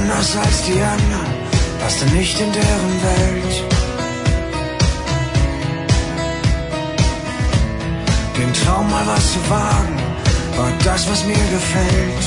anders als die anderen, passte nicht in deren Welt. Den Traum mal was zu wagen, war das, was mir gefällt.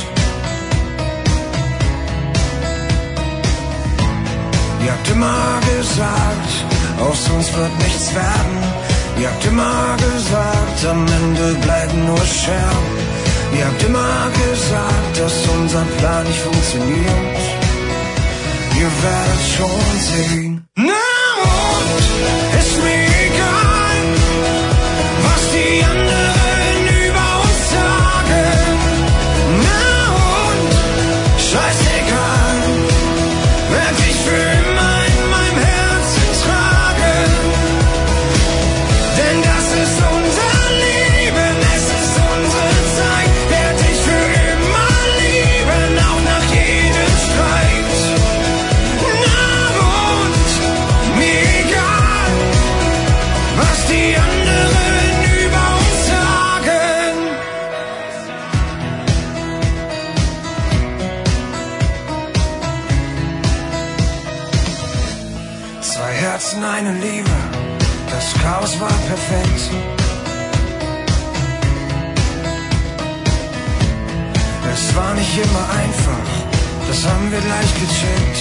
Ihr habt immer gesagt, aus uns wird nichts werden. Ihr habt immer gesagt, am Ende bleiben nur Scherben. Ihr habt immer gesagt, dass unser Plan nicht funktioniert. Ihr werdet schon sehen. Na und, ist mir egal, was die anderen über uns sagen. Na und, scheißegal, werd ich für immer in meinem Herzen tragen. Denn das ist unser Leben, es ist unsere Zeit. Werd ich für immer lieben, auch nach jedem Streit. Na und, mir egal, was die anderen über uns sagen. Zwei Herzen, eine Liebe, das Chaos war perfekt. Es war nicht immer einfach, das haben wir gleich gecheckt.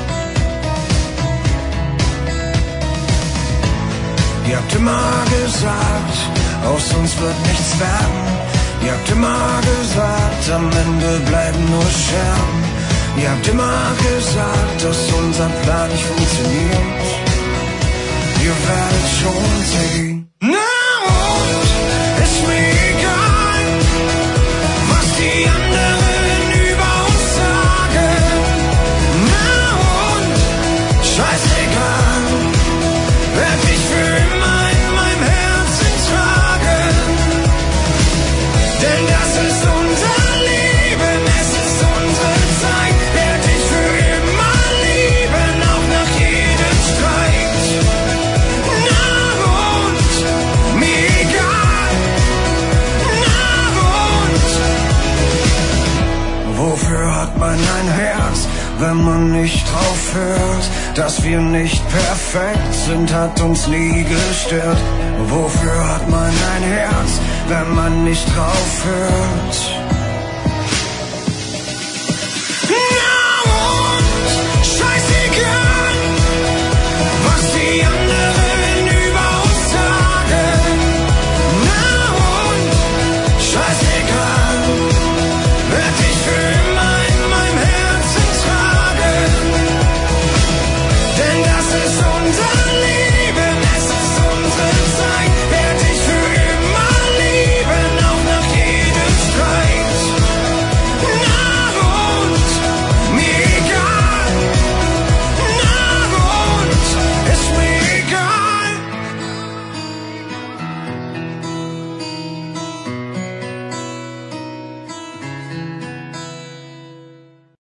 Ihr habt immer gesagt, aus uns wird nichts werden. Ihr habt immer gesagt, am Ende bleiben nur Scherben. Ihr habt immer gesagt, dass unser Plan nicht funktioniert. Ihr werdet schon sehen. Na und, ist mir egal, was die anderen über uns sagen. Na und, scheißegal, werd ich für immer in meinem Herzen tragen. Denn das ist unser Leben, es ist unsere Zeit. Werd ich für immer lieben, auch nach jedem Streit. Na und, mir egal. Na und, wofür hat man ein Herz, wenn man nicht drauf hört? Dass wir nicht perfekt sind, hat uns nie gestört. Wofür hat man ein Herz, wenn man nicht drauf hört? Na und, scheißegal, was die anderen